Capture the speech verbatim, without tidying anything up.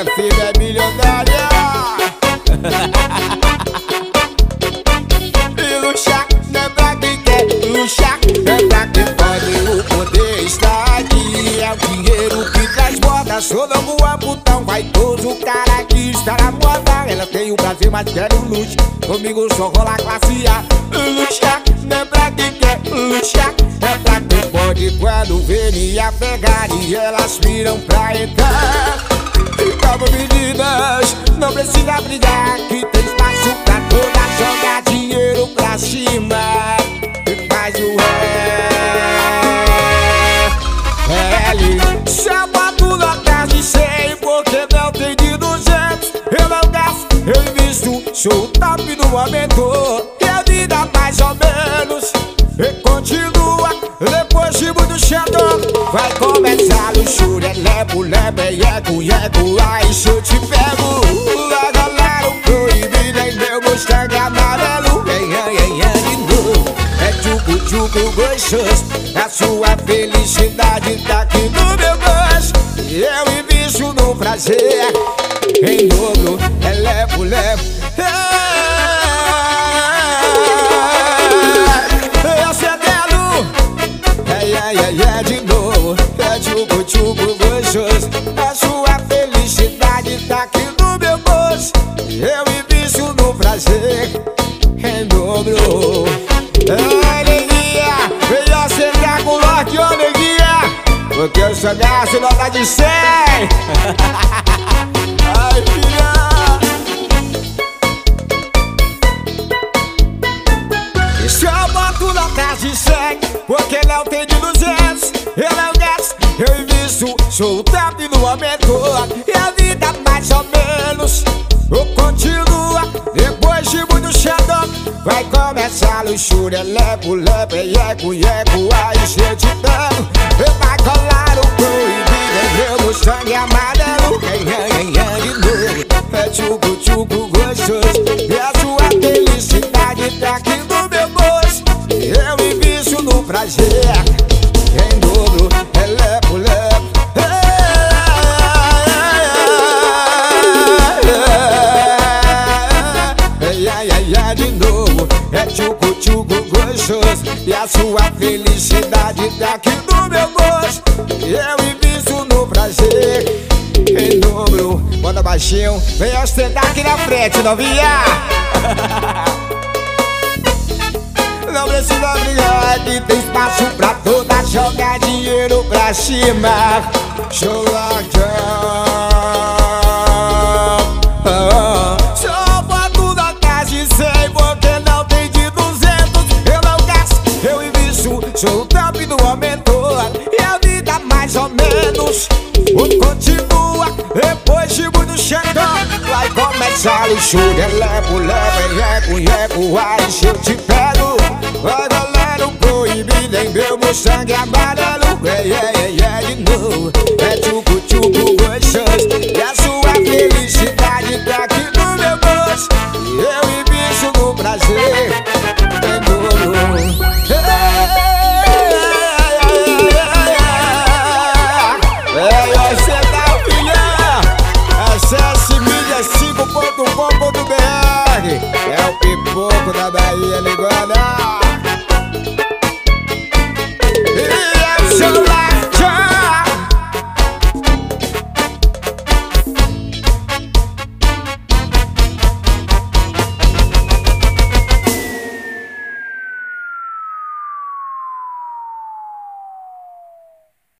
minha filha é milionária. E luxar não é pra quem quer, luxar é pra quem pode. O poder está aqui, é o dinheiro que transborda. Sou novo abutão, vaidoso, o cara que está na moda. Ela tem o prazer, mas quer o luxo. Comigo só rola classe A. Luxar não é pra quem quer, luxar é pra quem pode. Quando vê minha Ferrari, elas viram pra entrar. Calma, meninas, não precisa brigar, que tem espaço pra todas. Joga dinheiro pra cima e faz o L. Só boto notas de cem, porque não tem de duzentos. Eu não gasto, eu invisto, sou o top do momento. E a vida mais ou menos e continua. Depois de muito xandão, vai começar a luxúria. Levo, levo, eco, eco, aí se eu te pego. A galera proibida em meu Mustang amarelo. De novo, é tchucu, tchucu gostoso. A sua felicidade tá aqui no meu bolso. Eu invisto no prazer em dobro, é levo, levo. Ai, ai, ai, de novo, é tchucu, tchucu gostoso. A sua felicidade tá aqui no meu bolso. Eu invisto no prazer em dobro. Ai, neguinha, venha sentar com o Lorde, ô neguinha, porque eu só gasto nota de cem. Ai, filha. Eu boto notas de cem, porque não tem de duzentos. Eu não gasto, eu invisto, sou o top no momento. E a vida mais ou menos continua. Depois de muito xandão, vai começar a luxúria. Levo, levo, eco, eco, aí se eu te dando. Vai colar o proibido em meu Mustang amarelo. De novo, é tchucu, tchucu gostoso. E a sua felicidade tá aqui no meu bolso. Eu invisto no prazer em dobro, é levo, levo. Ai, ai, ai, ai, de novo, é tchucu, tchucu gostoso. E a sua felicidade tá aqui no meu bolso. Eu invisto no prazer em dobro. Bota baixinho, vem ostentar aqui na frente, novinha. Não precisa brigar, que tem espaço pra todas. Jogar dinheiro pra cima. Show like that. Só boto notas de cem, porque não tem de duzentos. Eu não gasto, eu invisto, sou o top do momento. E a vida mais ou menos continua. Depois de muito xandão, vai começar a luxúria. Levo, levo, eco, eco, aí se eu te pego. A galera proibida em meu Mustang amarelo. É, é, é, é, de novo, é tchucu, tchucu gostoso. E a sua felicidade tá aqui no meu bolso. Eu invisto no prazer em dobro. É, você tá filha. Acesse mídia cinco ponto com ponto br. É o pipoco da Bahia, ligada.